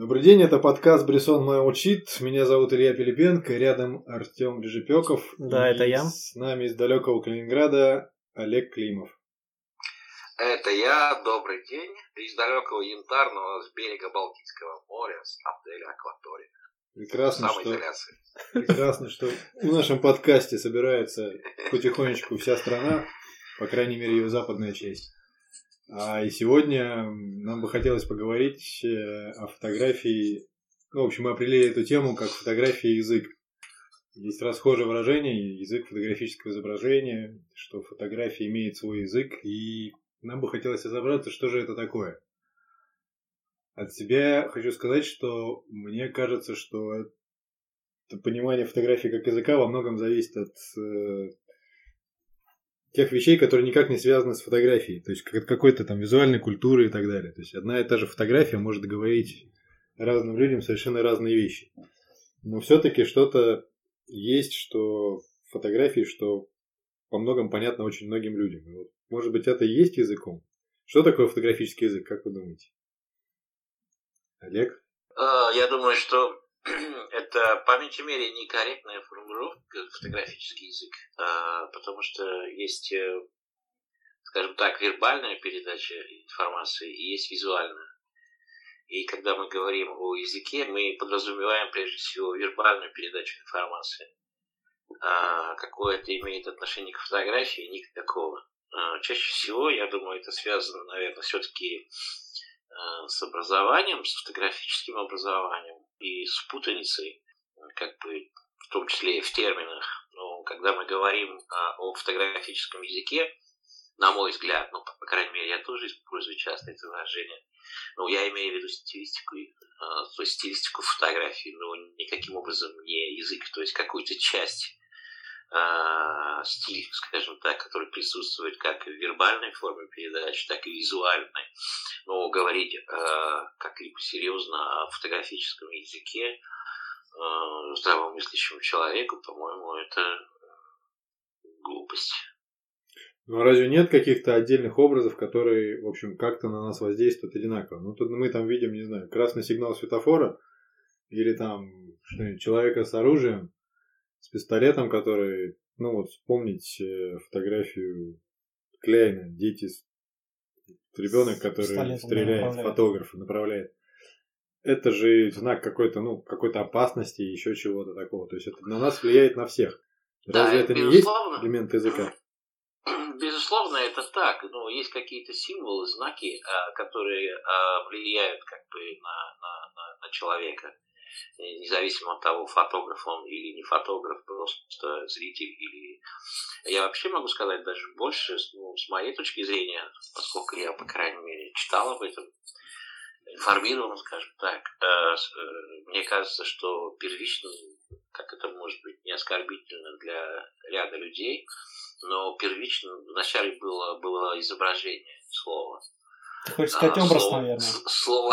Добрый день, это подкаст «Бresson Мой учит». Меня зовут Илья Пилипенко, рядом Артем Режепеков. Да, это я. С нами из далекого Калининграда Олег Климов. Это я, добрый день, из далекого Янтарного, с берега Балтийского моря, с отеля «Акватория». Прекрасно, что в нашем подкасте собирается потихонечку вся страна, по крайней мере ее западная часть. И сегодня нам бы хотелось поговорить о фотографии. В общем, мы определили эту тему как фотография и язык. Есть расхожее выражение язык фотографического изображения, что фотография имеет свой язык, и нам бы хотелось разобраться, что же это такое. От себя хочу сказать, что мне кажется, что это понимание фотографии как языка во многом зависит от тех вещей, которые никак не связаны с фотографией. То есть от какой-то там визуальной культуры и так далее. То есть одна и та же фотография может говорить разным людям совершенно разные вещи. Но все-таки что-то есть, что в фотографии, что во многом понятно очень многим людям. И вот, может быть, это и есть языком? Что такое фотографический язык, как вы думаете? Олег? Я думаю, что это, по меньшей мере, некорректная формулировка фотографический язык, потому что есть, скажем так, вербальная передача информации и есть визуальная. И когда мы говорим о языке, мы подразумеваем прежде всего вербальную передачу информации. Какое это имеет отношение к фотографии? Никакого. Чаще всего, я думаю, это связано, наверное, все-таки с образованием, с фотографическим образованием и с путаницей, как бы в том числе и в терминах. Но когда мы говорим о фотографическом языке, на мой взгляд, по крайней мере, я тоже использую часто это выражение, я имею в виду стилистику, то есть стилистику фотографии, но никаким образом не язык, то есть какую-то часть стиль, скажем так, который присутствует как в вербальной форме передачи, так и визуальной. Но говорить как-либо серьезно о фотографическом языке здравомыслящему человеку, по-моему, это глупость. Ну, разве нет каких-то отдельных образов, которые, в общем, как-то на нас воздействуют одинаково? Ну, тут мы там видим, не знаю, красный сигнал светофора или там что-нибудь, человека с оружием, с пистолетом, который, вспомнить фотографию Кляйна, ребенок, который стреляет в фотографа, направляет. Это же знак какой-то опасности и еще чего-то такого. То есть это на нас влияет на всех. Разве это не есть элемент языка? Безусловно, это так. Но есть какие-то символы, знаки, которые влияют как бы на человека. Независимо от того, фотограф он или не фотограф, просто зритель или... Я вообще могу сказать даже больше, с моей точки зрения, поскольку я, по крайней мере, читал об этом, информирован, скажем так, мне кажется, что первично, как это может быть не оскорбительно для ряда людей, но первично вначале было изображение слова. Ты хочешь сказать образ, наверное? Слово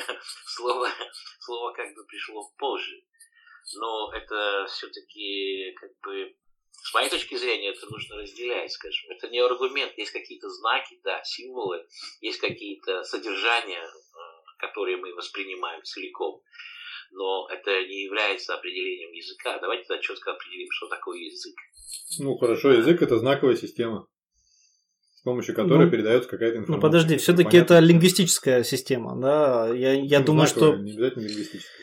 как бы пришло позже. Но это все-таки как бы... С моей точки зрения это нужно разделять, скажем. Это не аргумент. Есть какие-то знаки, да, символы. Есть какие-то содержания, которые мы воспринимаем целиком. Но это не является определением языка. Давайте тогда четко определим, что такое язык. Хорошо. Язык – это знаковая система, с помощью которой передается какая-то информация. Подожди, все-таки это лингвистическая система, да? Я думаю, знаковая, что... Не обязательно лингвистическая.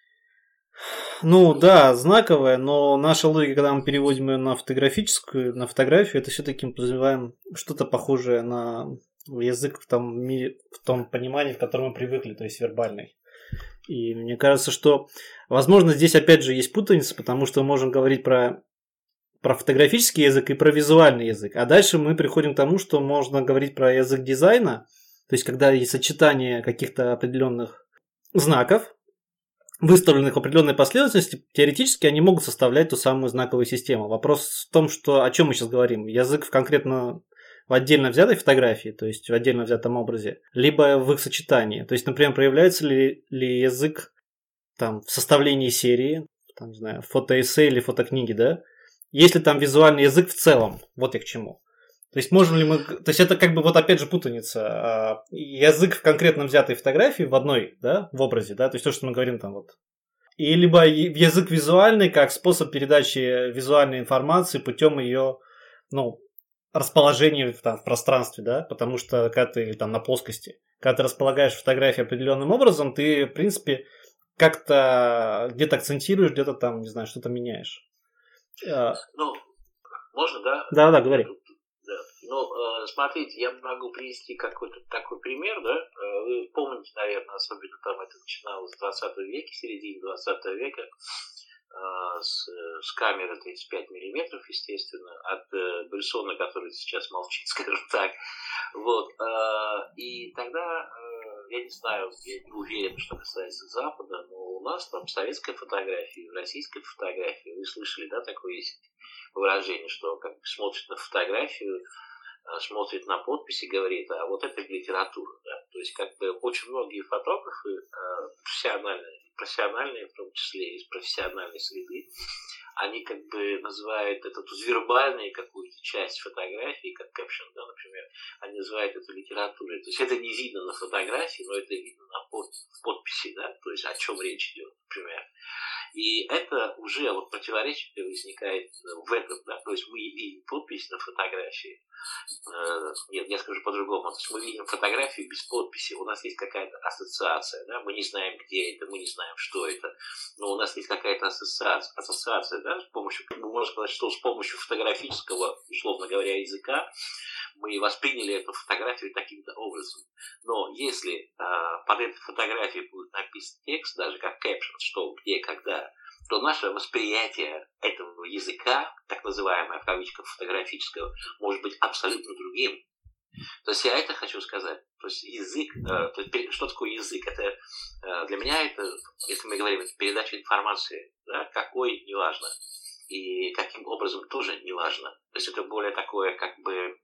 Да, знаковая, но наша логика, когда мы переводим ее на фотографию, это все-таки мы подразумеваем что-то похожее на язык в том понимании, в котором мы привыкли, то есть вербальный. И мне кажется, что, возможно, здесь опять же есть путаница, потому что мы можем говорить про фотографический язык и про визуальный язык. А дальше мы приходим к тому, что можно говорить про язык дизайна, то есть когда есть сочетание каких-то определенных знаков, выставленных в определенной последовательности, теоретически они могут составлять ту самую знаковую систему. Вопрос в том, о чем мы сейчас говорим. Язык конкретно в отдельно взятой фотографии, то есть в отдельно взятом образе, либо в их сочетании. То есть, например, проявляется ли язык в составлении серии, не знаю, фотоэссе или фотокниги, да? Есть ли там визуальный язык в целом? Вот я к чему. То есть можем ли мы... То есть это как бы вот опять же путаница. Язык в конкретно взятой фотографии в одной, да, в образе, да, то есть то, что мы говорим там вот. И либо язык визуальный как способ передачи визуальной информации путем ее, ну, расположения там, в пространстве, да, потому что когда ты там на плоскости, когда ты располагаешь фотографию определенным образом, ты, в принципе, как-то где-то акцентируешь, где-то там, не знаю, что-то меняешь. Ну, можно, да? Да, говори. Да. Ну, смотрите, я могу привести какой-то такой пример, да? Вы помните, наверное, особенно там это начиналось в 20 веке, середине 20 века, с камеры 35 миллиметров, естественно, от Брессона, который сейчас молчит, скажем так. Вот. И тогда, я не знаю, я не уверен, что касается Запада, но у нас там в советской фотографии, в российской фотографии, вы слышали, да, такое есть выражение, что как смотрит на фотографию, смотрит на подписи, говорит, а вот это литература. Да? То есть как бы очень многие фотографы, профессиональные, в том числе из профессиональной среды, они как бы называют эту вербальную какую-то часть фотографии, как кэпшн, да, например, они называют это литературой. То есть это не видно на фотографии, но это видно в подписи, да, то есть о чем речь идет, например. И это уже вот противоречие возникает в этом, да, то есть мы видим подпись на фотографии. Нет, я скажу по-другому. То есть мы видим фотографию без подписи, у нас есть какая-то ассоциация, да, мы не знаем, где это, мы не знаем, что это, но у нас есть какая-то ассоциация, да, с помощью, можно сказать, что с помощью фотографического, условно говоря, языка мы восприняли эту фотографию таким-то образом. Но если под этой фотографией будет написан текст, даже как caption, что, где, когда, то наше восприятие этого языка, так называемое в кавычках фотографического, может быть абсолютно другим. То есть я это хочу сказать. То есть язык, то есть, что такое язык? Это для меня это, если мы говорим, это передача информации, да, какой, неважно. И каким образом тоже неважно. То есть это более такое, как бы,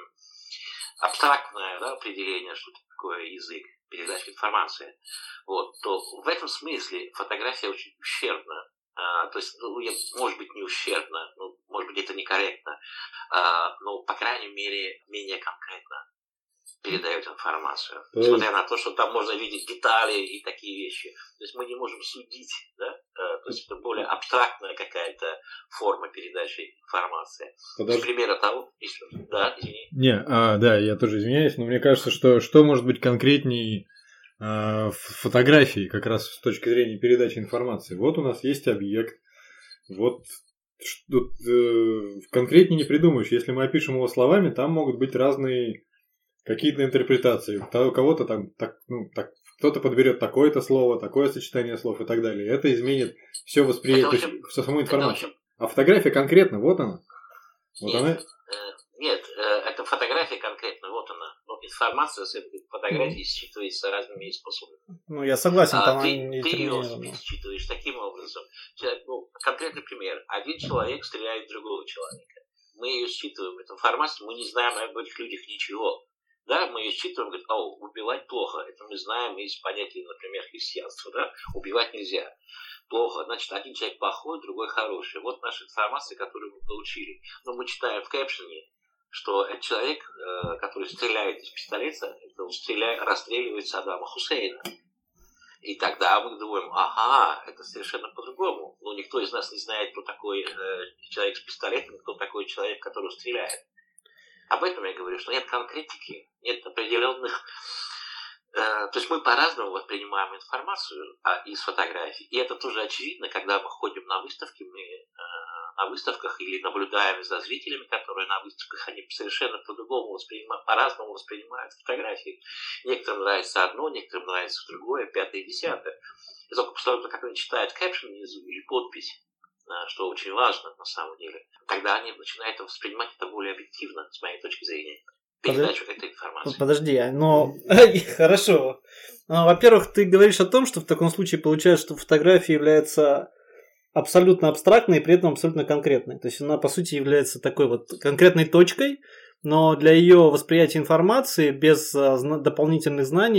абстрактное, да, определение, что такое язык, передача информации. Вот, то в этом смысле фотография очень ущербна. То есть, ну, может быть, не ущербно, ну, может быть, это некорректно, но, по крайней мере, менее конкретно передает информацию. Несмотря на то, что там можно видеть детали и такие вещи. То есть мы не можем судить, да? То есть это более абстрактная какая-то форма передачи информации. К примеру того, да, извини. Да, я тоже извиняюсь, но мне кажется, что может быть конкретней в фотографии, как раз с точки зрения передачи информации. Вот у нас есть объект, вот конкретнее не придумаешь. Если мы опишем его словами, там могут быть разные какие-то интерпретации. У кого-то там кто-то подберет такое-то слово, такое сочетание слов и так далее. Это изменит все восприятие, всю саму информацию. А фотография конкретно, вот она. Нет, это фотография конкретно, вот она. Но информация с этой фотографии считывается разными способами. Ну, я согласен, там ты ее считываешь таким образом. Ну, конкретный пример. Один человек стреляет в другого человека. Мы ее считываем, эту информацию, мы не знаем об этих людях ничего. Да, мы ее считываем, говорит, убивать плохо. Это мы знаем из понятия, например, христианства, да, убивать нельзя. Плохо, значит, один человек плохой, другой хороший. Вот наша информация, которую мы получили. Но мы читаем в кэпшене, что этот человек, который стреляет из пистолета, он расстреливает Саддама Хусейна. И тогда мы думаем, это совершенно по-другому. Но никто из нас не знает, кто такой человек с пистолетом, кто такой человек, который стреляет. Об этом я говорю, что нет конкретики, нет определенных... То есть мы по-разному воспринимаем информацию из фотографий. И это тоже очевидно, когда мы ходим на выставки, мы на выставках или наблюдаем за зрителями, которые на выставках, они совершенно по-другому по-разному воспринимают фотографии. Некоторым нравится одно, некоторым нравится другое, пятое, десятое. И только после того, как они читают кэпшн внизу или подпись, что очень важно на самом деле, тогда они начинают воспринимать это более объективно, с моей точки зрения. Передачу этой информации. Подожди, хорошо. Во-первых, ты говоришь о том, что в таком случае получается, что фотография является абсолютно абстрактной и при этом абсолютно конкретной. То есть она, по сути, является такой вот конкретной точкой, но для ее восприятия информации без дополнительных знаний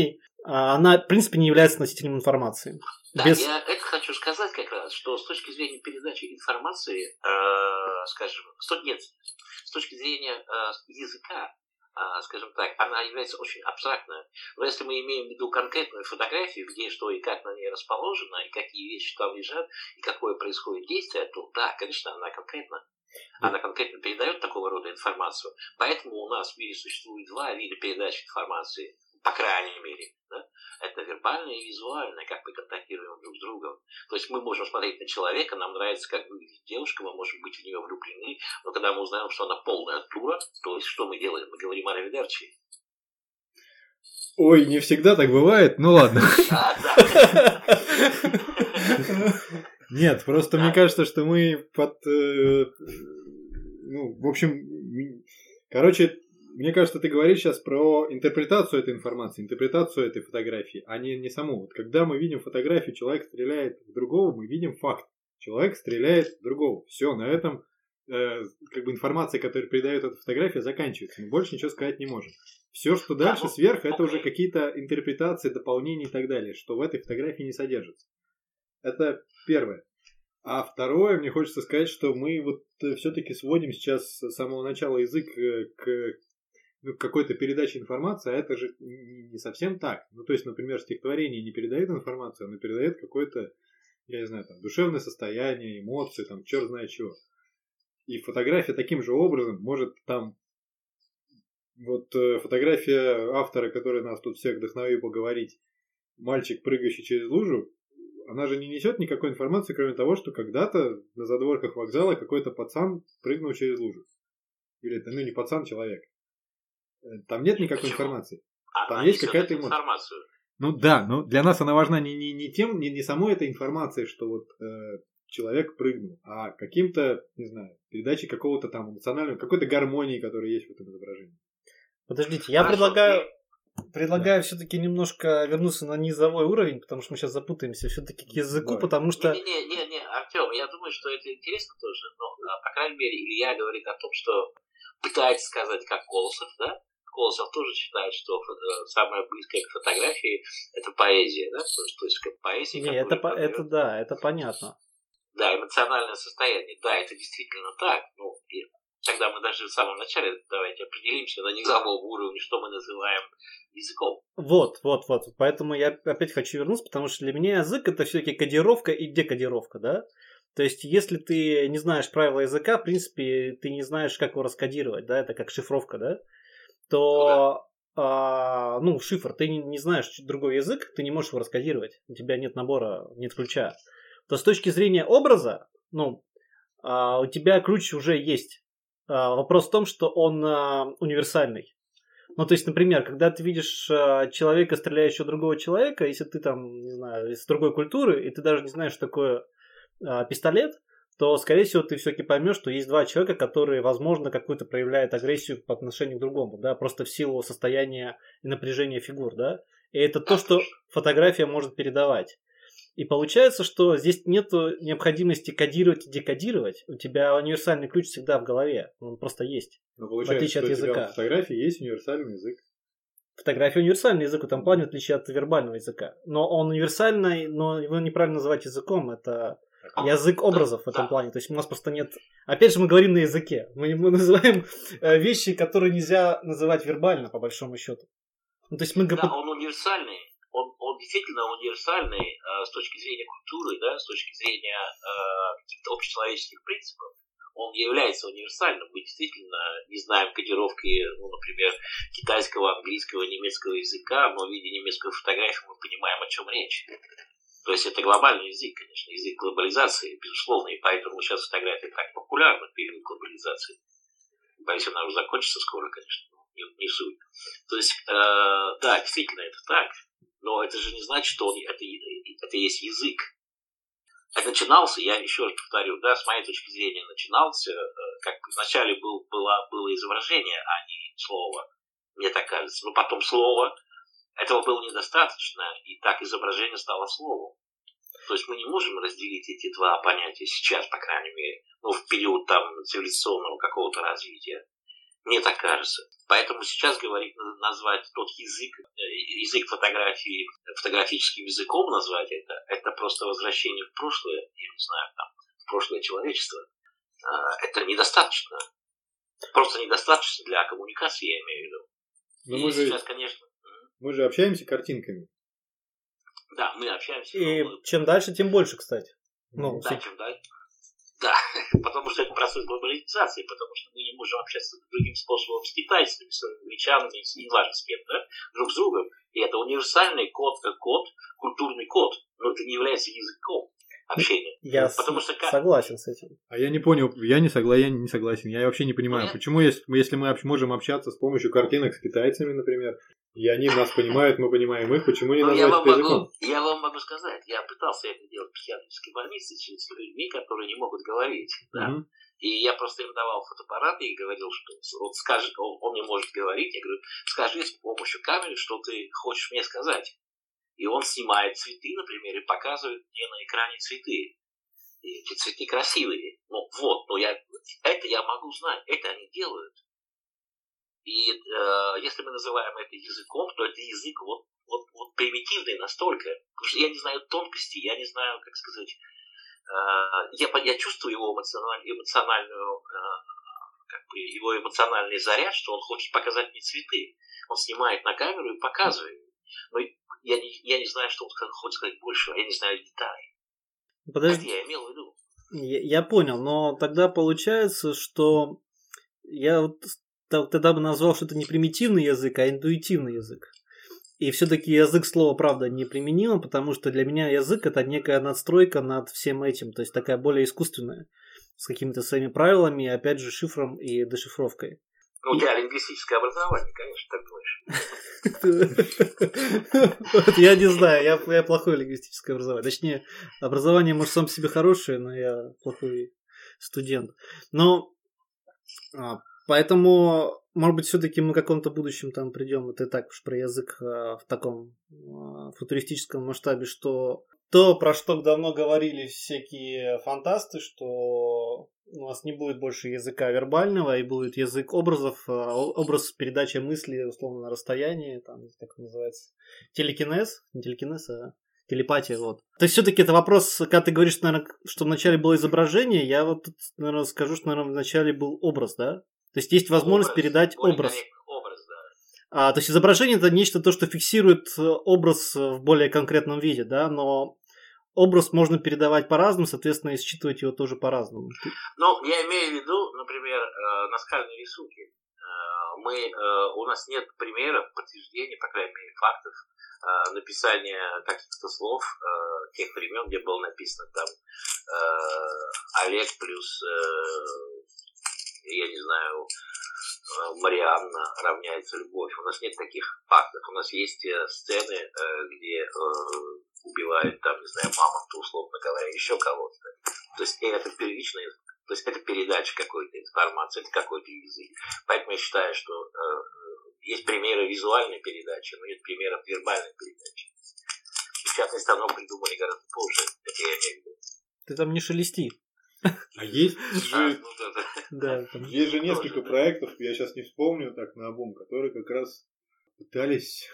она, в принципе, не является носителем информации. Да, я это хочу сказать как раз, что с точки зрения передачи информации, скажем, с точки зрения языка, скажем так, она является очень абстрактной. Но если мы имеем в виду конкретную фотографию, где что и как на ней расположено, и какие вещи там лежат, и какое происходит действие, то да, конечно, она конкретно передает такого рода информацию. Поэтому у нас в мире существует два вида передачи информации, по крайней мере. Да? Это вербальное и визуальное, как мы контактируем друг с другом. То есть мы можем смотреть на человека, нам нравится, как выглядит девушка, мы можем быть в нее влюблены, но когда мы узнаем, что она полная дура, то есть что мы делаем? Мы говорим аривидерчи. Ой, не всегда так бывает, ну ладно. Нет, просто мне кажется, что мы в общем, короче, мне кажется, ты говоришь сейчас про интерпретацию этой информации, интерпретацию этой фотографии, а не саму. Вот когда мы видим фотографию, человек стреляет в другого, мы видим факт. Человек стреляет в другого. Все, на этом информация, которую передает эта фотография, заканчивается. Мы больше ничего сказать не можем. Все, что дальше, сверху, это уже какие-то интерпретации, дополнения и так далее, что в этой фотографии не содержится. Это первое. А второе, мне хочется сказать, что мы вот все-таки сводим сейчас с самого начала язык к какой-то передаче информации, а это же не совсем так. Ну, то есть, например, стихотворение не передает информацию, оно передает какое-то, я не знаю, там, душевное состояние, эмоции, там, черт знает чего. И фотография таким же образом может там... Вот фотография автора, который нас тут всех вдохновил поговорить, мальчик, прыгающий через лужу, она же не несет никакой информации, кроме того, что когда-то на задворках вокзала какой-то пацан прыгнул через лужу. Или это, не пацан, человек. Там нет никакой информации. Там есть какая-то эмоция. Ну да, но для нас она важна не самой этой информацией, что вот человек прыгнул, а каким-то, не знаю, передачей какого-то там эмоционального, какой-то гармонии, которая есть в этом изображении. Подождите, я предлагаю все-таки немножко вернуться на низовой уровень, потому что мы сейчас запутаемся все-таки к языку, да. Потому что... Не, Артем, я думаю, что это интересно тоже, но, по крайней мере, Илья говорит о том, что пытается сказать как Колосов, да? Колосов тоже считает, что самое близкое к фотографии это поэзия, да? То есть как поэзия. Не, это понятно. Да, эмоциональное состояние, да, это действительно так. Ну, и тогда мы даже в самом начале давайте определимся на низовом уровне, что мы называем языком. Вот. Поэтому я опять хочу вернуться, потому что для меня язык это все-таки кодировка и декодировка, да? То есть, если ты не знаешь правила языка, в принципе, ты не знаешь, как его раскодировать, да, это как шифровка, да, то, шифр, ты не знаешь другой язык, ты не можешь его раскодировать, у тебя нет набора, нет ключа. То с точки зрения образа, у тебя ключ уже есть. Вопрос в том, что он универсальный. Ну, то есть, например, когда ты видишь человека, стреляющего в другого человека, если ты там, не знаю, из другой культуры, и ты даже не знаешь, что такое пистолет, то, скорее всего, ты все-таки поймешь, что есть два человека, которые, возможно, какую-то проявляют агрессию по отношению к другому, да, просто в силу состояния и напряжения фигур, да. И это то, что фотография может передавать. И получается, что здесь нет необходимости кодировать и декодировать. У тебя универсальный ключ всегда в голове. Он просто есть. Но получается, в отличие от языка. У тебя в фотографии есть универсальный язык. Фотография универсальный язык в этом плане, в отличие от вербального языка. Но он универсальный, но его неправильно называть языком. Это язык образов в этом плане. То есть у нас просто нет... Опять же, мы говорим на языке. Мы называем вещи, которые нельзя называть вербально, по большому счету. Ну, то есть мы... Да, он универсальный. Он действительно универсальный с точки зрения культуры, да, с точки зрения каких-то общечеловеческих принципов. Он является универсальным. Мы действительно не знаем кодировки, например, китайского, английского, немецкого языка, но в виде немецкой фотографии мы понимаем, о чем речь. То есть это глобальный язык, конечно, язык глобализации, безусловно, и поэтому сейчас фотография так популярна в период глобализации. Боюсь, она уже закончится скоро, конечно, но не суть. То есть, да, действительно, это так. Но это же не значит, что это есть язык. Это начинался, я еще раз повторю, да, с моей точки зрения, начинался, как вначале было изображение, а не слово, мне так кажется. Но потом слово, этого было недостаточно, и так изображение стало словом. То есть мы не можем разделить эти два понятия сейчас, по крайней мере, в период там цивилизационного какого-то развития. Мне так кажется. Поэтому сейчас назвать тот язык фотографии, фотографическим языком назвать это просто возвращение в прошлое, я не знаю, в прошлое человечество. Это недостаточно. Просто недостаточно для коммуникации, я имею в виду. Но и сейчас, конечно... Мы же общаемся картинками. Да, мы общаемся. И чем дальше, тем больше, кстати. Чем дальше. Да, потому что это процесс глобализации, потому что мы не можем общаться другим способом с китайцами, с англичанами, неважно с кем, да, друг с другом. И это универсальный код, культурный код, но это не является языком общения. Я согласен с этим. А я не понял, я не согласен. Я вообще не понимаю, почему, если мы можем общаться с помощью картинок с китайцами, например, и они нас понимают, мы понимаем их, почему не назвать это языком? Я вам могу сказать, я пытался это делать в психиатрической больнице с людьми, которые не могут говорить. Да? И я просто им давал фотоаппараты и говорил, что вот скажи, он не может говорить, я говорю, скажи с помощью камеры, что ты хочешь мне сказать. И он снимает цветы, например, и показывает мне на экране цветы. И эти цветы красивые. Это я могу знать, это они делают. И если мы называем это языком, то это язык вот примитивный настолько. Потому что я не знаю тонкости, я не знаю, как сказать. Я чувствую его эмоциональную, его эмоциональный заряд, что он хочет показать мне цветы. Он снимает на камеру и показывает. Но я не знаю, что он хочет сказать больше, я не знаю деталей. Подожди. Это я имел в виду. Я понял, но тогда получается, что я тогда бы назвал, что это не примитивный язык, а интуитивный язык. И все-таки язык слова, правда, неприменимо, потому что для меня язык это некая надстройка над всем этим, то есть такая более искусственная, с какими-то своими правилами, опять же, шифром и дешифровкой. У тебя лингвистическое образование, конечно, так думаешь. Я не знаю, я плохое лингвистическое образование. Точнее, образование, может, сам по себе хорошее, но я плохой студент. Но поэтому, может быть, все-таки мы в каком-то будущем там придем, это и так уж про язык в таком футуристическом масштабе, что то, про что давно говорили всякие фантасты, что у нас не будет больше языка вербального, и будет язык образов, образ передачи мысли, условно, на расстоянии, там, как это называется, телекинез, не телекинез, а телепатия, вот. То есть все-таки это вопрос, когда ты говоришь, наверное, что вначале было изображение, я вот тут, наверное, скажу, что, наверное, вначале был образ, да? То есть есть возможность передать образ. То есть изображение это нечто, то, что фиксирует образ в более конкретном виде, да, но образ можно передавать по-разному, соответственно, и считывать его тоже по-разному. Ну, я имею в виду, например, наскальные рисунки. У нас нет примеров, подтверждений, по крайней мере, фактов написания каких-то слов тех времен, где было написано там Олег плюс, я не знаю, Марианна равняется любовь. У нас нет таких фактов. У нас есть сцены, где убивают, там, не знаю, мамонта, условно говоря, еще кого-то. То есть это первичное, то есть это передача какой-то информации, это какой-то язык. Поэтому я считаю, что есть примеры визуальной передачи, но нет примеров вербальной передачи. И, в частности, оно придумали гораздо позже. Это я имею в виду. Ты там не шелести. А есть же, есть же несколько проектов, я сейчас не вспомню так наобум, которые как раз пытались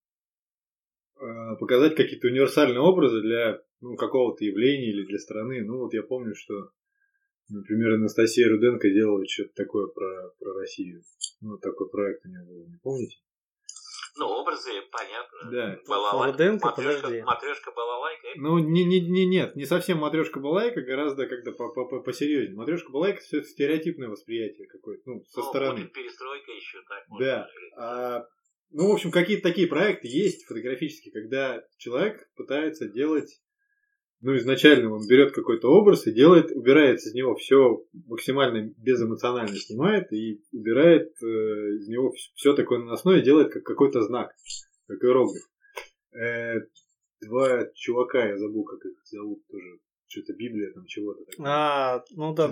показать какие-то универсальные образы для какого-то явления или для страны. Ну вот я помню, что, например, Анастасия Руденко делала что-то такое про Россию. Ну, такой проект у нее был, не помните? Ну, образы, понятно. Да. Руденко, подожди. Матрешка-балалайка. Ну, нет, не совсем матрешка-балайка, гораздо как-то посерьезнее. Матрешка-балайка – это стереотипное восприятие какое-то, со стороны. Будет перестройка еще так. Да. В общем, какие-то такие проекты есть фотографические, когда человек пытается делать, изначально он берет какой-то образ и убирает из него все максимально безэмоционально снимает и убирает из него все такое наносное и делает как какой-то знак, как иероглиф. Два чувака, я забыл, как их зовут тоже, что-то Библия там чего-то. Да.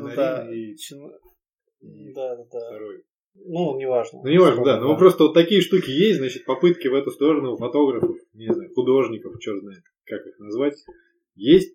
Да. Второй. Неважно. Неважно, да. Но просто вот такие штуки есть, значит, попытки в эту сторону фотографов, не знаю, художников, черт знает, как их назвать, есть.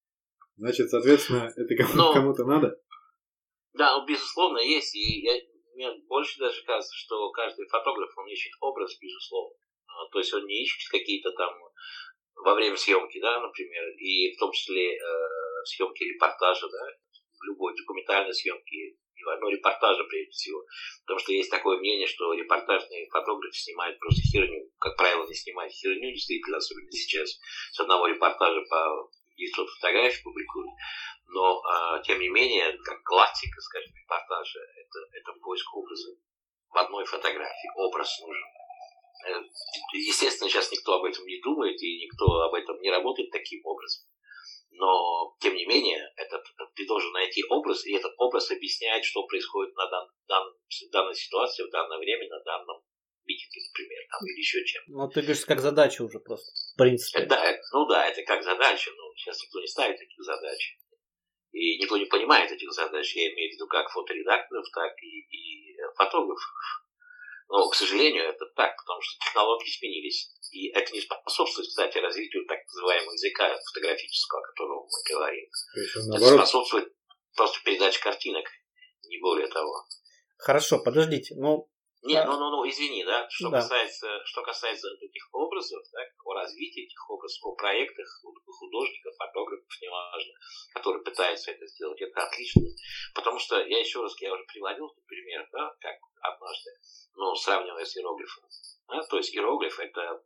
Значит, соответственно, это кому-то надо. Да, безусловно, есть. И мне больше даже кажется, что каждый фотограф, он ищет образ, безусловно. То есть он не ищет какие-то там во время съемки, да, например, и в том числе съемки репортажа, да, любой документальной съемки, ну, репортажа прежде всего. Потому что есть такое мнение, что репортажные фотографы снимают просто херню. Как правило, не снимают херню, действительно, особенно сейчас. С одного репортажа по 900 фотографий публикуют. Но, тем не менее, как классика, скажем, репортажа, это поиск образа. В одной фотографии образ нужен. Естественно, сейчас никто об этом не думает, и никто об этом не работает таким образом. Но, тем не менее, ты должен найти образ, и этот образ объясняет, что происходит на данной ситуации, в данное время, на данном митинге, например, там, или еще чем. Ну, ты говоришь, как задача уже просто, в принципе. Это как задача, но сейчас никто не ставит таких задач. И никто не понимает этих задач, я имею в виду как фоторедакторов, так и фотографов. Но, к сожалению, это так, потому что технологии сменились. И это не способствует, кстати, развитию так называемого языка фотографического, о котором мы говорим. Это способствует просто передаче картинок, не более того. Хорошо, подождите. Извини, да, что касается этих образов, так, о развитии этих образов, о проектах художников, фотографов, неважно, которые пытаются это сделать, это отлично. Потому что, я уже приводил пример, да, как однажды, сравнивая с иероглифом. Да, то есть иероглиф это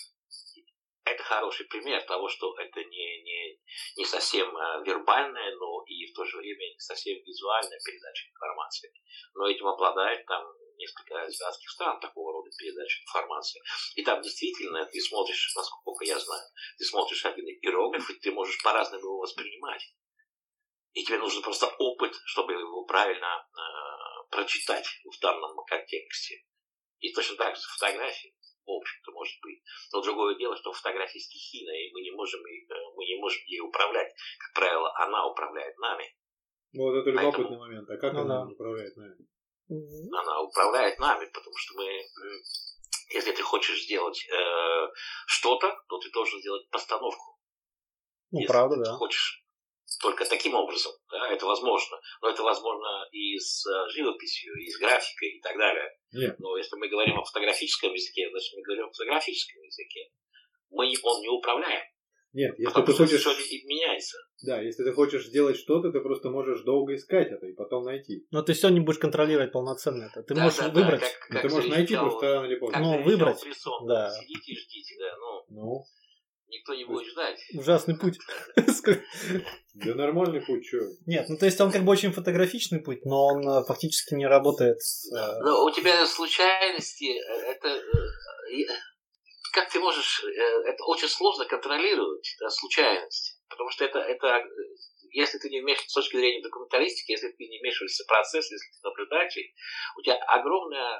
хороший пример того, что это не совсем вербальная, но и в то же время не совсем визуальная передача информации. Но этим обладает там несколько азиатских стран такого рода передачи информации. И там действительно ты смотришь, насколько я знаю, ты смотришь один иероглиф, и ты можешь по-разному его воспринимать. И тебе нужен просто опыт, чтобы его правильно прочитать в данном контексте. И точно так же фотографии, в общем-то, может быть. Но другое дело, что фотография стихийная, и мы не можем ей управлять. Как правило, она управляет нами. Вот это любопытный момент. А как она управляет нами? Она управляет нами, потому что если ты хочешь сделать что-то, то ты должен сделать постановку. Если правда, ты хочешь только таким образом, да, это возможно. Но это возможно и с живописью, и с графикой, и так далее. Нет. Но если мы говорим о фотографическом языке, значит мы говорим о фотографическом языке. Он не управляем. Нет, если ты хочешь... Что меняется. Да, если ты хочешь сделать что-то, ты просто можешь долго искать это и потом найти. Но ты все не будешь контролировать полноценно это. Ты можешь выбрать. Ты можешь найти просто рано или поздно. Выбрать. Да. Сидите и ждите, да. Никто не будет ждать. Ужасный путь. Да нормальный путь, что? Нет, то есть он как бы очень фотографичный путь, но он фактически не работает с... Но у тебя случайности, это... Как ты можешь... Это очень сложно контролировать, случайность. Потому что это если ты не вмешиваешься с точки зрения документалистики, если ты не вмешиваешься в процесс, если ты наблюдатель, у тебя огромной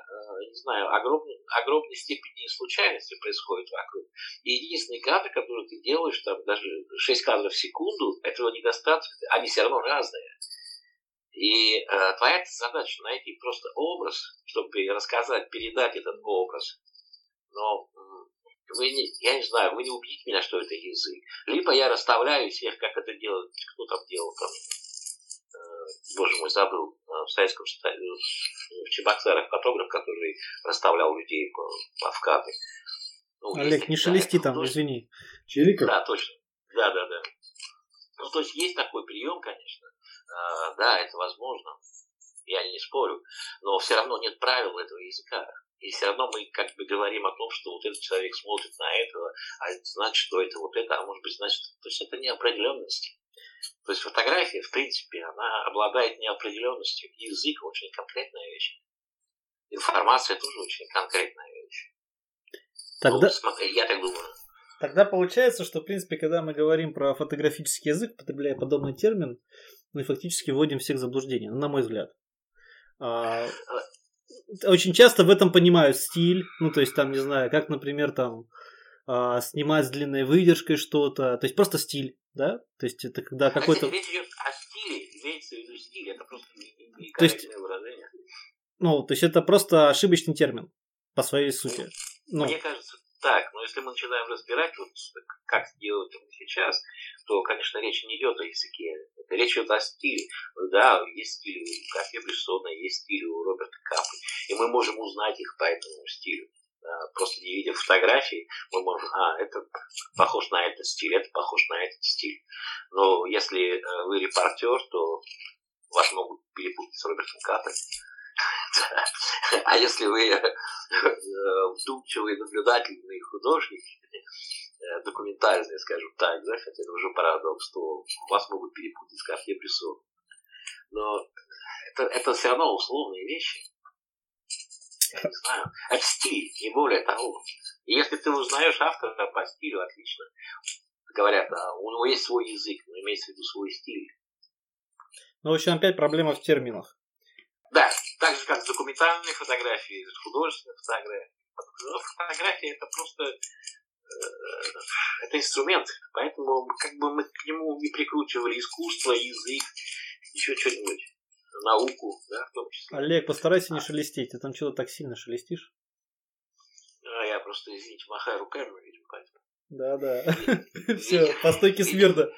степени случайности происходит вокруг. И единственные кадры, которые ты делаешь, там даже 6 кадров в секунду, этого недостаточно, они все равно разные. И твоя задача найти просто образ, чтобы рассказать, передать этот образ. Но я не знаю, вы не убедите меня, что это язык. Либо я расставляю всех, как это делает, кто там делал, боже мой, забыл, в Советском Союзе, в Чебоксарах фотограф, который расставлял людей по вкаты. Олег, не шелести там, извини. Чириков? Да, точно. Да. То есть есть такой прием, конечно. Да, это возможно. Я не спорю. Но все равно нет правил этого языка. И все равно мы как бы говорим о том, что вот этот человек смотрит на этого, а это значит, что это вот это, а может быть, значит, то есть это неопределенность. То есть фотография, в принципе, она обладает неопределенностью. Язык очень конкретная вещь. Информация тоже очень конкретная вещь. Тогда... Смотри, я так думаю. Тогда получается, что, в принципе, когда мы говорим про фотографический язык, употребляя подобный термин, мы фактически вводим всех в заблуждение, на мой взгляд. Очень часто в этом понимают стиль, то есть там, не знаю, как, например, там снимать с длинной выдержкой что-то, то есть просто стиль, да? То есть это когда какой-то... Речь идет о стиле, имеется в виду стиль, это просто некорректное выражение. То есть это просто ошибочный термин по своей сути. Мне кажется, так, но если мы начинаем разбирать, вот, как делать это сейчас, то, конечно, речь не идет о языке. Речь идет о стиле. Да, есть стиль у Картье-Брессона, есть стиль у Роберта Капы. И мы можем узнать их по этому стилю. Просто не видя фотографий, мы можем, это похож на этот стиль, это похож на этот стиль. Но если вы репортер, то вас могут перепутать с Робертом Капой. А если вы вдумчивый, наблюдательный художник, документальный, скажем так, да, хотя это уже парадокс, то вас могут перепутать с Картье-Брессоном. Но это все равно условные вещи. Я не знаю. Это стиль, не более того. И если ты узнаешь автора по стилю, отлично. Говорят, у него есть свой язык, но имеется в виду свой стиль. Ну, в общем, опять проблема в терминах. Да, так же, как документальные фотографии, художественные фотографии. Фотография это просто это инструмент, поэтому как бы мы к нему не прикручивали искусство, язык, еще что-нибудь, науку, да, в том числе. Олег, постарайся не шелестеть, ты там что-то так сильно шелестишь. Я просто, извините, махаю руками, видимо, поэтому. Да. Все, по стойке смирно.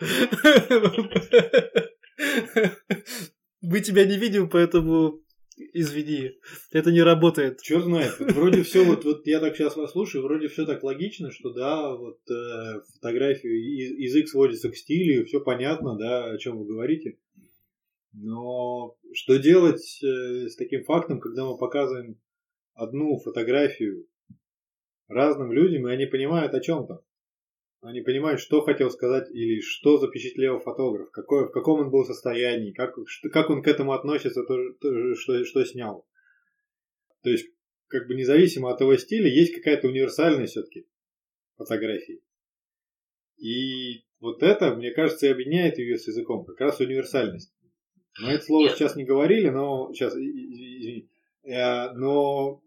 Мы тебя не видим, поэтому извини, это не работает. Черт знает, вроде все, вот я так сейчас вас слушаю, вроде все так логично, что да, вот фотографию, язык сводится к стилю, все понятно, да, о чем вы говорите. Но что делать с таким фактом, когда мы показываем одну фотографию разным людям, и они понимают о чем-то? Они понимают, что хотел сказать или что запечатлел фотограф, в каком он был состоянии, как он к этому относится, что снял. То есть, как бы независимо от его стиля, есть какая-то универсальность все-таки фотографии. И вот это, мне кажется, и объединяет ее с языком, как раз универсальность. Мы это слово сейчас не говорили, но сейчас, извини, но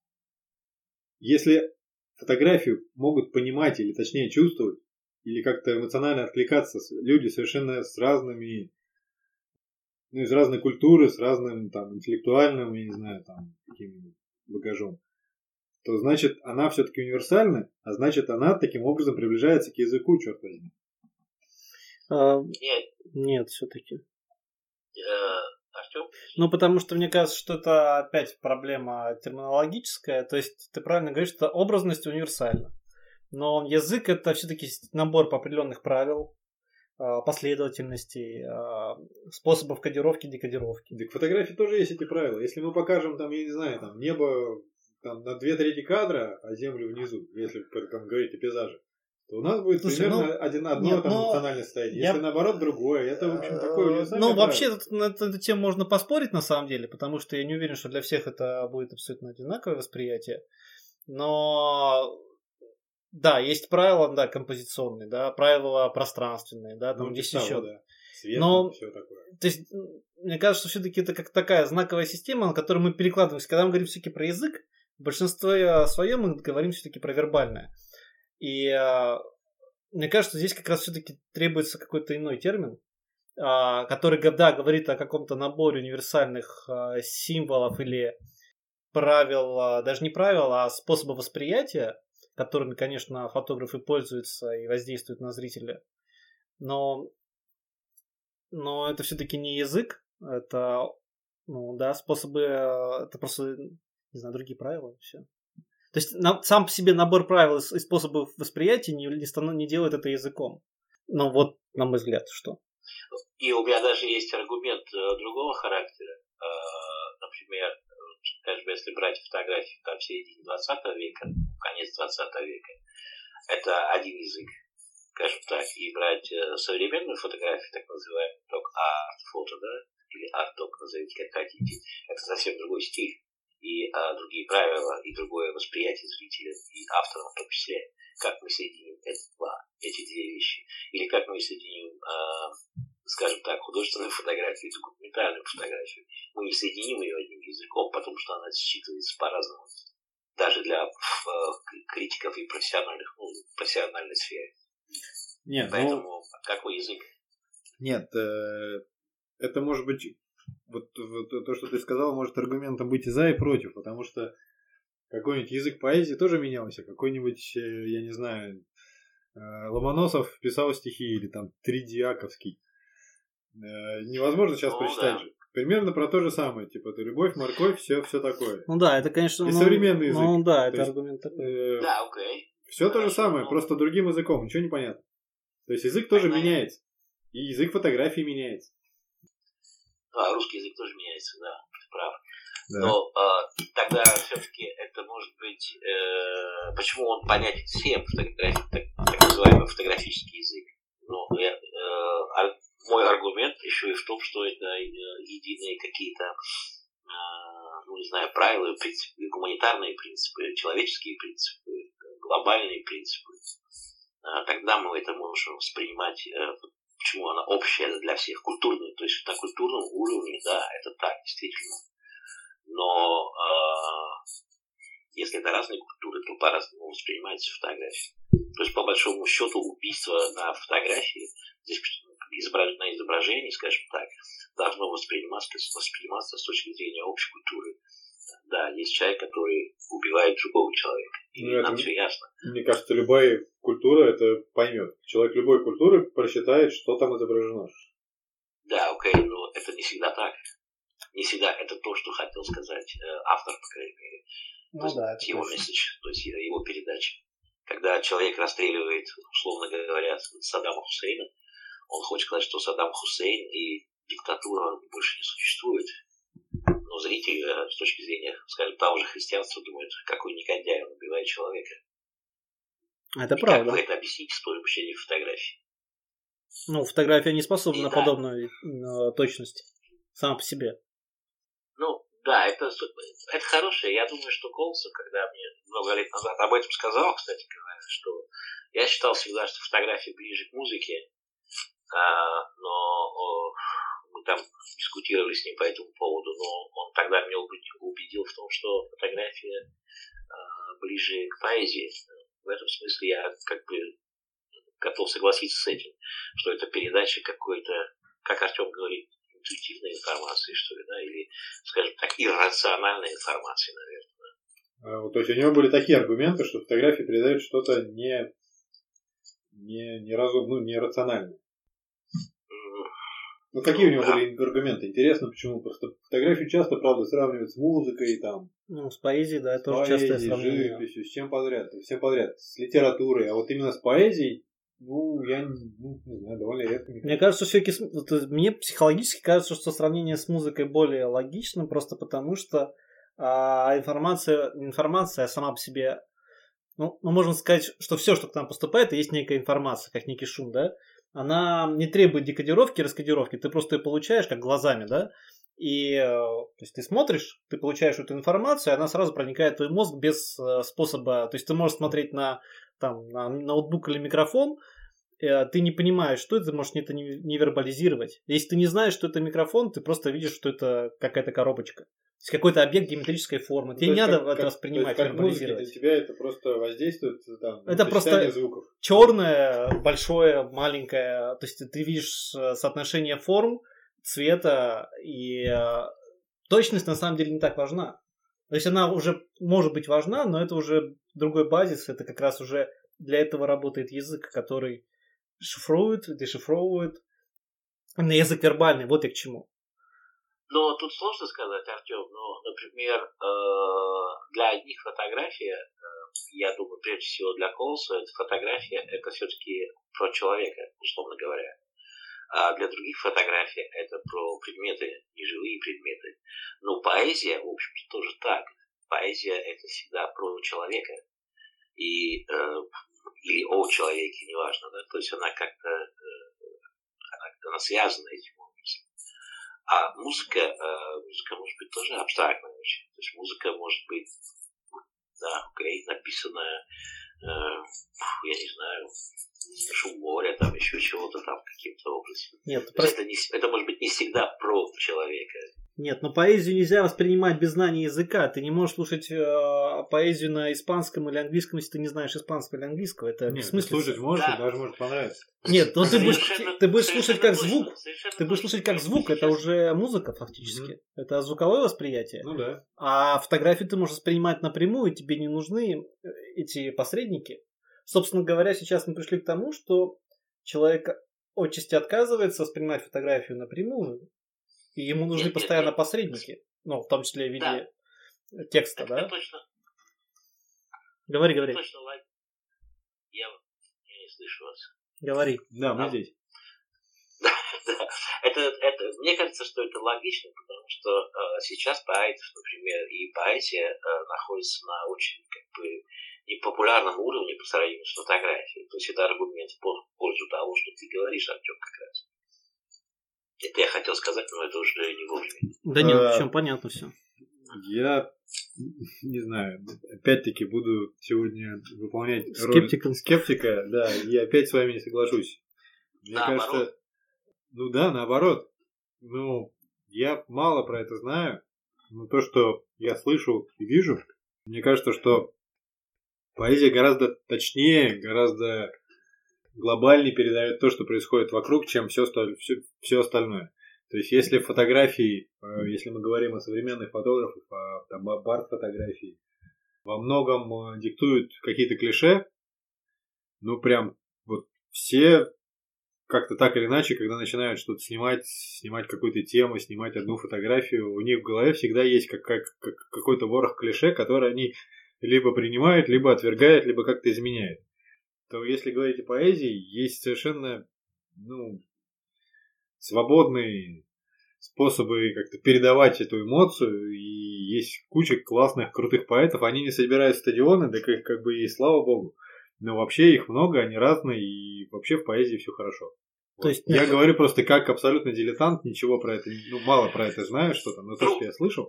если фотографию могут понимать, или точнее чувствовать, или как-то эмоционально откликаться люди совершенно с разными, из разной культуры, с разным там интеллектуальным, я не знаю, там каким-нибудь багажом, то значит она все-таки универсальна, а значит она таким образом приближается к языку, черт возьми. Нет, все-таки. Артём? Ну, потому что мне кажется, что это опять проблема терминологическая. То есть ты правильно говоришь, что образность универсальна. Но язык это все-таки набор определенных правил, последовательностей, способов кодировки, декодировки. Так в фотографии тоже есть эти правила. Если мы покажем там, я не знаю, там небо там, на 2/3 кадра, а землю внизу, если там говорить о пейзаже, то у нас будет примерно одно эмоциональное состояние. Если наоборот другое, это, в общем, такое универсальное. Ну, вообще, на эту тему можно поспорить, на самом деле, потому что я не уверен, что для всех это будет абсолютно одинаковое восприятие. Но, да, есть правила, да, композиционные, да, правила пространственные, да, там здесь еще. Да. Свет, но, все такое. То есть, мне кажется, что все-таки это как такая знаковая система, на которую мы перекладываемся. Когда мы говорим все-таки про язык, в большинстве своем мы говорим все-таки про вербальное. И мне кажется, здесь как раз все-таки требуется какой-то иной термин, который, да, говорит о каком-то наборе универсальных символов или правил, даже не правил, а способов восприятия, которыми, конечно, фотографы пользуются и воздействуют на зрителя. Но это все-таки не язык, это, ну да, способы, это просто, не знаю, другие правила, все. То есть сам по себе набор правил и способов восприятия не делает это языком. Ну вот, на мой взгляд, что. И у меня даже есть аргумент другого характера. Например, скажем, если брать фотографии там, в середине 20 века, конец 20 века, это один язык, скажем так, и брать современную фотографию, так называемую арт-фото, да, или арт-док, назовите как хотите, это совсем другой стиль. И другие правила, и другое восприятие зрителя, и автора в том числе. Как мы соединим эти две вещи. Или как мы соединим, скажем так, художественную фотографию и документальную фотографию. Мы не соединим ее одним языком, потому что она считывается по-разному. Даже для критиков и профессиональных, профессиональной сферы. Нет, поэтому какой язык? Нет, это может быть... Вот то, что ты сказал, может аргументом быть и за, и против, потому что какой-нибудь язык поэзии тоже менялся. Какой-нибудь, я не знаю, Ломоносов писал стихи или там Тридиаковский. Невозможно сейчас прочитать же. Примерно про то же самое. Типа, это любовь, морковь, все такое. Ну да, это, конечно... И современный язык. Ну да, это есть, аргумент такой. Да, окей. Все то же самое, просто другим языком. Ничего не понятно. То есть язык тоже меняется. И язык фотографии меняется. Русский язык тоже меняется, да, ты прав. Да. Но тогда все-таки это может быть... почему он понятен всем, так называемый фотографический язык? Ну, мой аргумент еще и в том, что это единые какие-то, ну не знаю, правила, принципы, гуманитарные принципы, человеческие принципы, глобальные принципы. Тогда мы это можем воспринимать, почему она общая для всех, культурная. То есть на культурном уровне, да, это так, действительно. Но если это разные культуры, то по-разному воспринимается фотография. То есть, по большому счету, убийство на фотографии, здесь на изображении, скажем так, должно восприниматься с точки зрения общей культуры. Да, есть человек, который убивает другого человека. И нам все ясно. Мне кажется, любая культура это поймет. Человек любой культуры просчитает, что там изображено. Да, окей, но это не всегда так. Не всегда это то, что хотел сказать автор, по крайней мере. Ну да, это его месседж, то есть его передача. Когда человек расстреливает, условно говоря, Саддама Хусейна, он хочет сказать, что Саддам Хусейн и диктатура больше не существует. Но зритель, с точки зрения, скажем, того же христианства, думает, какой негодяй, он убивает человека. Это и правда. Как вы это объясните с помощью фотографии? Ну, фотография не способна на подобную точность сама по себе. Ну, да, это хорошее. Я думаю, что Колосов, когда мне много лет назад об этом сказал, кстати говоря, что я считал всегда, что фотография ближе к музыке, но мы там дискутировали с ним по этому поводу, но он тогда меня убедил в том, что фотография ближе к поэзии. В этом смысле я как бы готов согласиться с этим, что это передача какой-то, как Артем говорит, интуитивной информации, что ли, да, или, скажем так, иррациональной информации, наверное. То есть у него были такие аргументы, что фотография передает что-то нерациональное. Ну, какие у него были аргументы? Интересно, почему? Просто фотографию часто, правда, сравнивают с музыкой, там, ну, с поэзией, да, это тоже частое сравнение. С живописью, с чем подряд, с литературой. А вот именно с поэзией, я не знаю, довольно редко. Мне кажется, все-таки, мне психологически кажется, что сравнение с музыкой более логично, просто потому что информация сама по себе, ну, мы можем сказать, что все, что к нам поступает, есть некая информация, как некий шум, да, она не требует декодировки, раскодировки, ты просто ее получаешь как глазами, да, и то есть ты смотришь, ты получаешь эту информацию, она сразу проникает в твой мозг без способа, то есть ты можешь смотреть на ноутбук или микрофон, ты не понимаешь, что это, ты можешь это не вербализировать. Если ты не знаешь, что это микрофон, ты просто видишь, что это какая-то коробочка. То есть какой-то объект геометрической формы. Тебе не надо это воспринимать, вербализировать. Для тебя это просто воздействует это просто звуков. Черное, большое, маленькое. То есть ты видишь соотношение форм, цвета, и точность на самом деле не так важна. То есть она уже может быть важна, но это уже другой базис. Это как раз уже для этого работает язык, который шифрует, дешифровывает. На язык вербальный, вот и к чему. Но тут сложно сказать, Артем, но, например, для одних фотография, я думаю, прежде всего для Колоса, фотография это все-таки про человека, условно говоря. А для других фотографий это про предметы, неживые предметы. Но поэзия, в общем-то, тоже так. Поэзия это всегда про человека. Или о человеке, неважно, да, то есть она как-то она связана этим образом. А музыка может быть тоже абстрактная очень. То есть музыка может быть, написанная, я не знаю, шум моря, там еще чего-то там каким-то образом. Нет, это может быть не всегда про человека. Нет, но поэзию нельзя воспринимать без знания языка. Ты не можешь слушать поэзию на испанском или английском, если ты не знаешь испанского или английского. Это Нет, бессмысленно. слушать можешь, Да. и даже может понравиться. Нет, но ты будешь слушать как точно, звук. совершенно Ты будешь точно. слушать как звук, это уже музыка фактически. Это звуковое восприятие. Ну да. А фотографию ты можешь воспринимать напрямую, и тебе не нужны эти посредники. Собственно говоря, сейчас мы пришли к тому, что человек отчасти отказывается воспринимать фотографию напрямую, и ему нужны постоянно посредники. Ну, в том числе в виде текста, да? Это точно. Говори. Точно, я не слышу вас. Говори. Да, мы здесь. Да. Это, мне кажется, что это логично, потому что сейчас поэтов, например, и поэзия находится на очень непопулярном уровне по сравнению с фотографией. То есть это аргумент в пользу того, что ты говоришь, Артем, как раз. Это я хотел сказать, но это уже не вовремя. Да нет, в чем понятно все. Я не знаю, опять-таки буду сегодня выполнять роль скептика, да, и опять с вами не соглашусь. Мне кажется, наоборот. Я мало про это знаю, но то, что я слышу и вижу, мне кажется, что поэзия гораздо точнее, гораздо глобальнее передает то, что происходит вокруг, чем все остальное. То есть, если фотографии, если мы говорим о современных фотографах, об арт-фотографии, во многом диктуют какие-то клише, прям вот все как-то так или иначе, когда начинают что-то снимать какую-то тему, снимать одну фотографию, у них в голове всегда есть какой-то ворох клише, который они либо принимают, либо отвергают, либо как-то изменяют. То если говорить о поэзии, есть совершенно свободные способы как-то передавать эту эмоцию, и есть куча классных, крутых поэтов, они не собирают стадионы, да и слава богу, но вообще их много, они разные, и вообще в поэзии все хорошо. То есть, я говорю просто как абсолютно дилетант, ничего про это, мало про это знаю что-то, но то, что я слышал.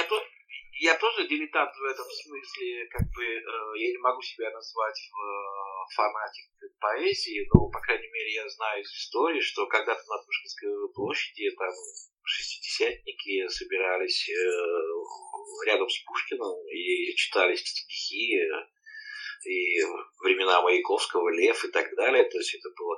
Я тоже дилетант в этом смысле, я не могу себя назвать фанатиком поэзии, но, по крайней мере, я знаю из истории, что когда-то на Пушкинской площади там шестидесятники собирались рядом с Пушкиным и читали стихи, и времена Маяковского, Лев и так далее. То есть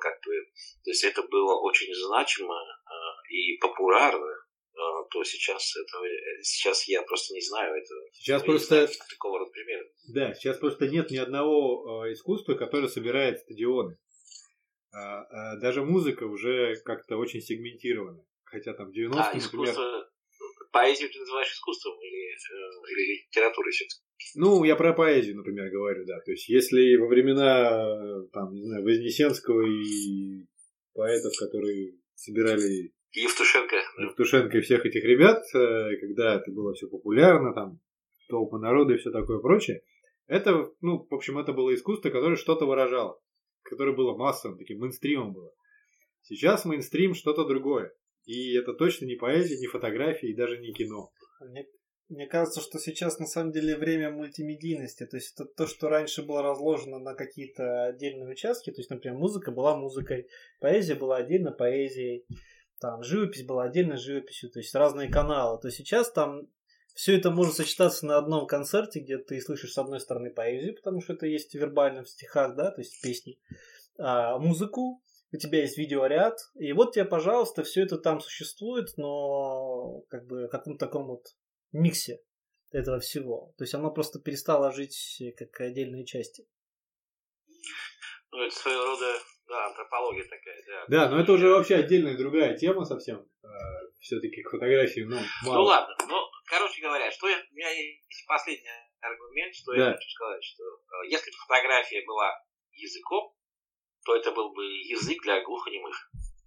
это было очень значимо и популярно. То сейчас я просто не знаю этого. Сейчас просто такого рода примера. Да, сейчас просто нет ни одного искусства, которое собирает стадионы. Даже музыка уже как-то очень сегментирована. Хотя там 90-е, искусство, например... Поэзию ты называешь искусством или литературой все-таки? Я про поэзию, например, говорю, да. То есть, если во времена, Вознесенского и поэтов, которые собирали Евтушенко и всех этих ребят, когда это было все популярно, там, толпы народа и все такое прочее, это, в общем, это было искусство, которое что-то выражало, которое было массовым, таким мейнстримом было. Сейчас мейнстрим что-то другое. И это точно не поэзия, не фотография и даже не кино. Мне кажется, что сейчас на самом деле время мультимедийности. То есть это то, что раньше было разложено на какие-то отдельные участки. То есть, например, музыка была музыкой, поэзия была отдельно поэзией, там живопись была отдельно живописью. То есть разные каналы. То сейчас там все это может сочетаться на одном концерте, где ты слышишь с одной стороны поэзию, потому что это есть вербально в стихах, да, то есть в песне, музыку. У тебя есть видеоряд, и вот тебе, пожалуйста, все это там существует, но в каком-то таком вот миксе этого всего. То есть оно просто перестало жить как отдельные части. Это своего рода, антропология такая. Да, но это уже вообще отдельная другая тема совсем. Все-таки к фотографии, мало. Ладно, короче говоря, у меня есть последний аргумент, что я хочу сказать, что если бы фотография была языком, то это был бы язык для глухонемых.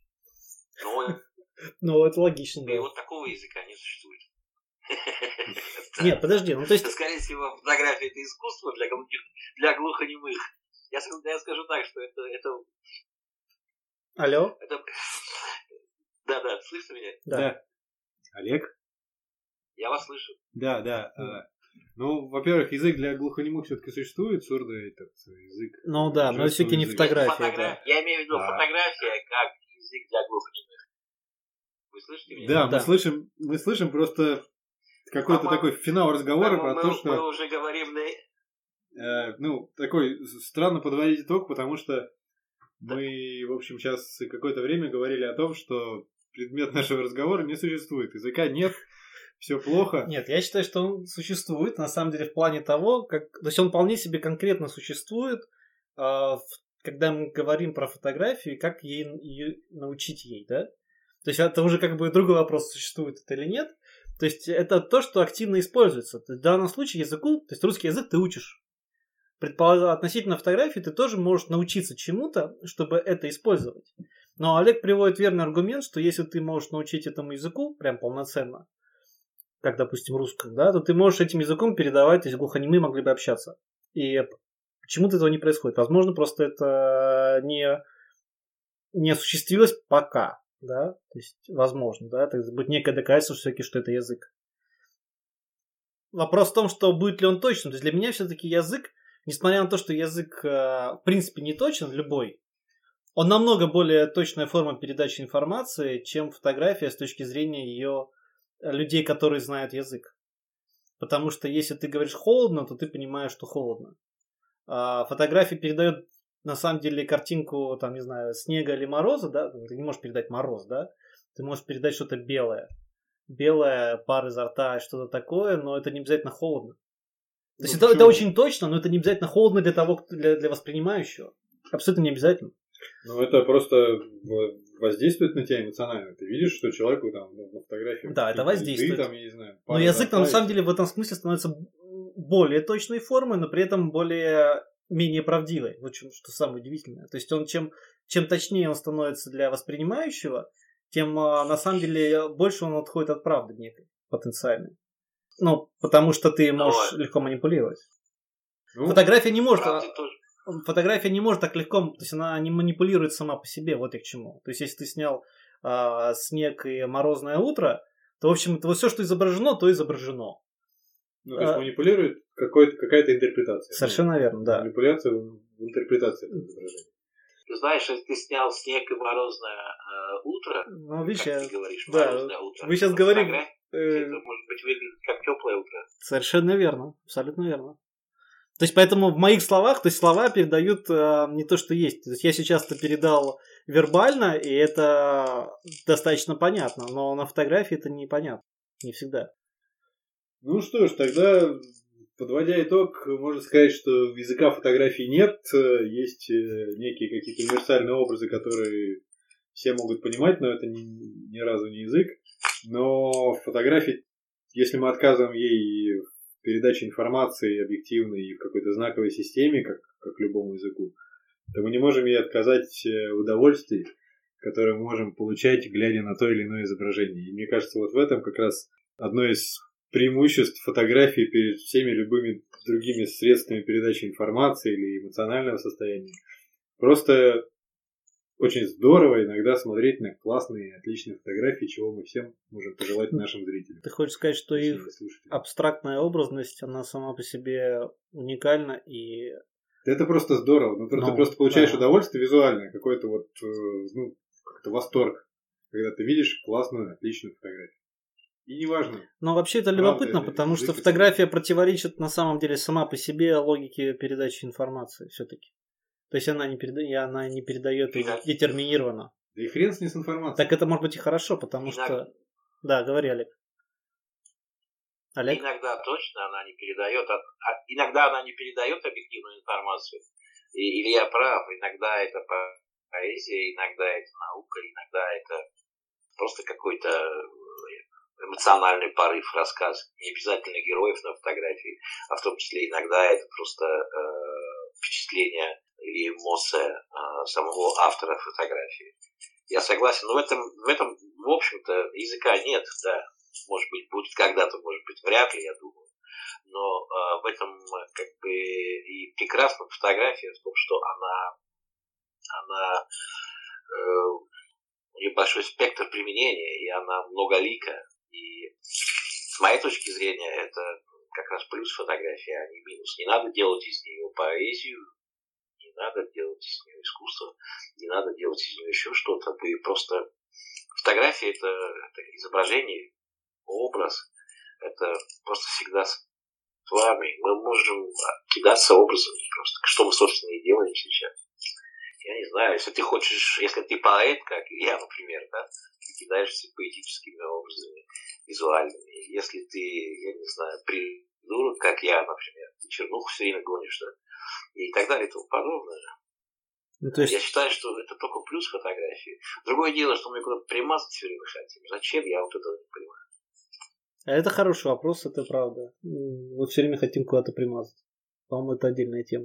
Это логично, да. И вот такого языка не существует. Нет, подожди, то есть... Скорее всего, фотография это искусство для глухонемых. Я скажу так, что это... Алло? Да, слышно меня? Да. Олег? Я вас слышу. Да. Ну, во-первых, язык для глухонемых все-таки существует, сурдый этот язык. Ну да, но все-таки не фотография. Да. Я имею в виду фотография как язык для глухонемых. Вы слышите меня? Да, мы слышим просто какой-то такой финал разговора про то, что... Мы уже говорим... такой странно подводить итог, потому что мы, в общем, сейчас какое-то время говорили о том, что предмет нашего разговора не существует. Языка нет, все плохо. Нет, я считаю, что он существует, на самом деле, в плане того, как... То есть он вполне себе конкретно существует, когда мы говорим про фотографию, как ее научить ей, да? То есть это уже как бы другой вопрос, существует это или нет. То есть это то, что активно используется. В данном случае языку, то есть русский язык ты учишь. Относительно фотографии ты тоже можешь научиться чему-то, чтобы это использовать. Но Олег приводит верный аргумент, что если ты можешь научить этому языку прям полноценно, как, допустим, русском, да, то ты можешь этим языком передавать, то есть глухонемые могли бы общаться. И почему-то этого не происходит. Возможно, просто это не осуществилось пока. Да, то есть, возможно, да, это будет некое доказательство все-таки, что это язык. Вопрос в том, что будет ли он точным. То есть для меня все-таки язык, несмотря на то, что язык в принципе не точен, любой, он намного более точная форма передачи информации, чем фотография с точки зрения ее людей, которые знают язык. Потому что если ты говоришь холодно, то ты понимаешь, что холодно. А фотография передает на самом деле картинку, там, не знаю, снега или мороза, да, ты не можешь передать мороз, да, ты можешь передать что-то белое. Белое, пар изо рта, что-то такое, но это не обязательно холодно. То есть это очень точно, но это не обязательно холодно для воспринимающего. Абсолютно не обязательно. Ну, это просто воздействует на тебя эмоционально. Ты видишь, что человеку там на фотографии... Да, это воздействует. Там, я не знаю, но язык на самом деле в этом смысле становится более точной формой, но при этом менее правдивой. Вот что самое удивительное. То есть он чем точнее он становится для воспринимающего, тем на самом деле больше он отходит от правды некой потенциальной. Ну, потому что ты можешь легко манипулировать. Фотография не может так легко, то есть она не манипулирует сама по себе, вот и к чему. То есть если ты снял снег и морозное утро, то, в общем, все, что изображено, то изображено. Ну, то есть манипулирует какая-то интерпретация. Совершенно верно, да. Манипуляция в интерпретации этого изображения. Ты знаешь, если ты снял снег и морозное утро, ну, видишь, как ты говоришь, да, морозное утро, вы сейчас говорите... это может быть выглядит как теплое утро. Совершенно верно, абсолютно верно. То есть поэтому в моих словах, то есть слова передают не то, что есть. То есть я сейчас это передал вербально, и это достаточно понятно, но на фотографии это непонятно, не всегда. Ну что ж, тогда, подводя итог, можно сказать, что языка фотографий нет, есть некие какие-то универсальные образы, которые все могут понимать, но это ни разу не язык. Но фотографии, если мы отказываем ей в передаче информации объективной и в какой-то знаковой системе, как любому языку, то мы не можем ей отказать в удовольствии, которое мы можем получать, глядя на то или иное изображение. И мне кажется, вот в этом как раз одно из преимуществ фотографии перед всеми любыми другими средствами передачи информации или эмоционального состояния. Просто очень здорово иногда смотреть на классные, отличные фотографии, чего мы всем можем пожелать нашим зрителям. Ты хочешь сказать, что их абстрактная образность, она сама по себе уникальна и... Это просто здорово. Ну, ты просто получаешь удовольствие визуальное, какой-то вот, как-то восторг, когда ты видишь классную, отличную фотографию. И неважно. Но вообще это любопытно, потому что фотография противоречит на самом деле сама по себе логике передачи информации все-таки. То есть она не передает детерминированно. Да и хрен с ней с информацией. Так это может быть и хорошо, потому что... Да, говори, Олег. Олег? Иногда точно она не передает, иногда она не передает объективную информацию. Или я прав, иногда это поэзия, иногда это наука, иногда это просто какой-то эмоциональный порыв, рассказ. Не обязательно героев на фотографии, а в том числе иногда это просто впечатление или эмоция самого автора фотографии. Я согласен, но в этом, в общем-то, языка нет, да. Может быть, будет когда-то, может быть, вряд ли, я думаю. Но в этом как бы и прекрасна фотография в том, что она у нее большой спектр применения, и она многоликая. И с моей точки зрения, это как раз плюс фотографии, а не минус. Не надо делать из нее поэзию, не надо делать из нее искусство, не надо делать из нее еще что-то. Вы просто... Фотография – это изображение, образ. Это просто всегда с вами. Мы можем кидаться образами просто. Что мы, собственно, и делаем сейчас. Я не знаю, если ты хочешь, если ты поэт, как я, например, да, ты кидаешься поэтическими образами, визуальными. Если ты, я не знаю, придурок, как я, например, ты чернуху все время гонишь, да, и так далее и тому подобное. Ну, то есть... Я считаю, что это только плюс фотографии. Другое дело, что мы куда-то примазать все время хотим. Зачем? Я вот этого не понимаю. А это хороший вопрос, это правда. Мы все время хотим куда-то примазать. По-моему, это отдельная тема.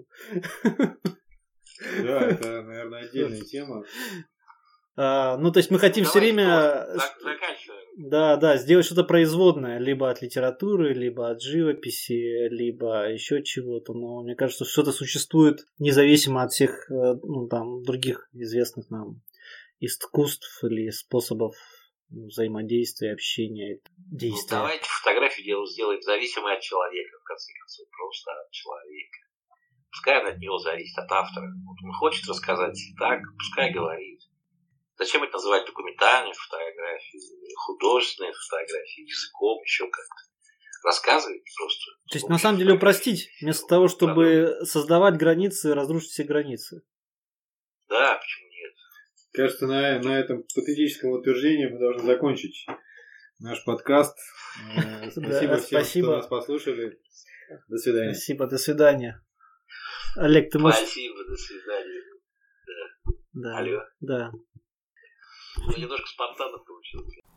Да, это, наверное, отдельная тема. Ну, то есть мы хотим все время... Да, сделать что-то производное. Либо от литературы, либо от живописи, либо еще чего-то. Но мне кажется, что-то существует независимо от всех других известных нам искусств или способов взаимодействия, общения, действия. Ну, давайте фотографию сделаем зависимой от человека, в конце концов. Просто от человека. Пускай она от него зависит, от автора. Вот он хочет рассказать так, пускай говорит. Зачем это называть документальной фотографией, художественной фотографией, языком, еще как-то? Рассказывать просто. То есть, на самом деле, упростить, вместо того, чтобы создавать границы, разрушить все границы. Да, почему нет? Кажется, на этом патетическом утверждении мы должны закончить наш подкаст. Спасибо всем, кто нас послушали. До свидания. Спасибо, до свидания. Олег, ты можешь... Спасибо, до свидания. Да. Алло. Да. Немножко спонтанно получилось.